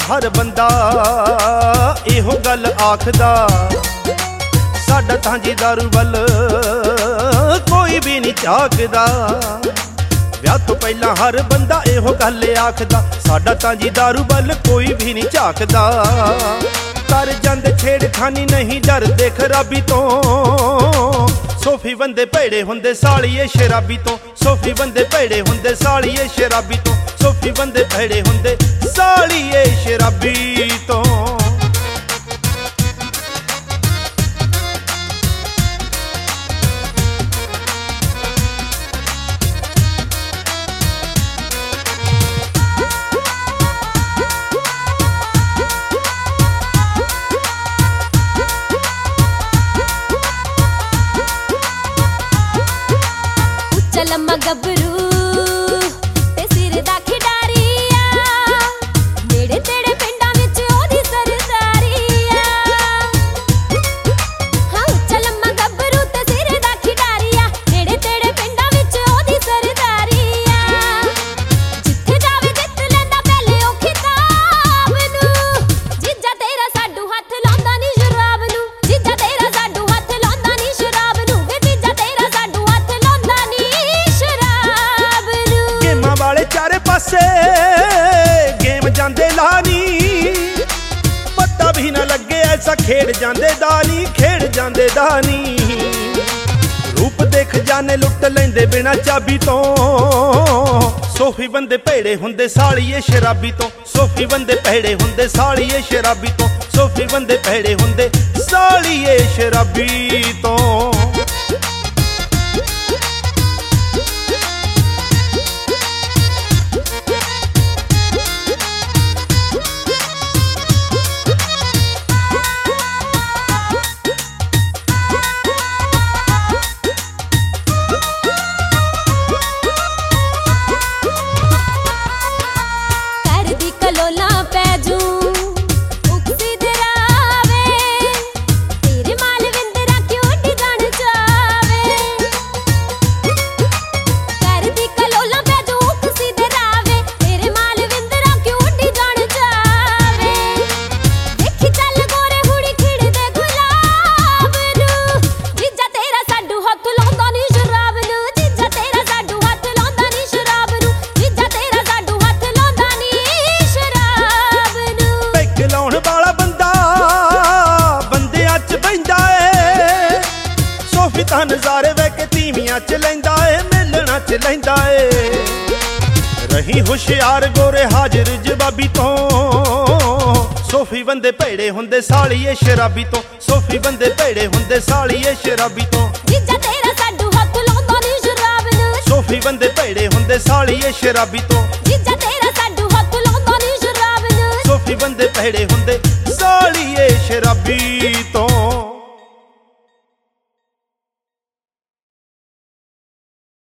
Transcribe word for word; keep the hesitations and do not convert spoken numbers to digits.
हर बंदा इहो गल आखदा, साडा तां जी दारू वल कोई भी नहीं झाकदा। विआह तो पहला हर बंदा इहो गल आखदा, साडा तां जी दारू वल कोई भी नहीं झाकदा। कर जांदे छेड़खानी नहीं डरदे खराबी तो, सोफी बंदे भैड़े हुंदे सालिए शराबी तो, सोफी बंदे भैड़े हुंदे सालिए शराबी तो, सोफी बंदे भैड़े हुंदे सालिए शराबी तो। लम्मा गबरू ते सिर दा खिडारिया, नेड़े तेड़े पिंडां विच ओदी सरदारिया। हाँ उच्चा लम्मा गबरू ते सिर दा खिडारिया, नेड़े तेड़े पिंडां विच ओदी सरदारिया। जिथे जावे जित लैंदा पहले ओ खिताब नूं, जीजा तेरा साडू हत्थ लाउंदा नी शराब नूं, जीजा तेरा साडू हत्थ लाउंदा नी शराब नूं, वे जीजा तेरा साडू हत्थ लाउंदा नी। वाले चारे पासे गेम जांदे लानी, पता भी ना लगे ऐसा खेड़ जांदे दानी, खेड़ जांदे दानी। रूप देख जाने लुट लेंदे बिना चाबी तो, सोफी बंदे भैड़े हुंदे सालिए शराबी तो, सोफी बंदे भैड़े हुंदे सालिए शराबी तो, सोफी बंदे भैड़े हुंदे सालिए शराबी तो। तां नज़ारे वैके धीमियां च लैंदा ए, मिलना च लैंदा ए। रही हुशियार गोरे हाजिर जवाबी तो, सोफी बंदे भैड़े हुंदे सालिए शराबी तो, सोफी बंदे भैड़े हुंदे सालिए शराबी तो। जीजा तेरा साडू हत्थ लाउंदा नी शराब नूं, सोफी बंदे भैड़े हुंदे सालिए शराबी तो, जीजा तेरा साडू हत्थ लाउंदा नी शराब नूं, सोफी बंदे भैड़े हुंदे सालिए शराबी तो।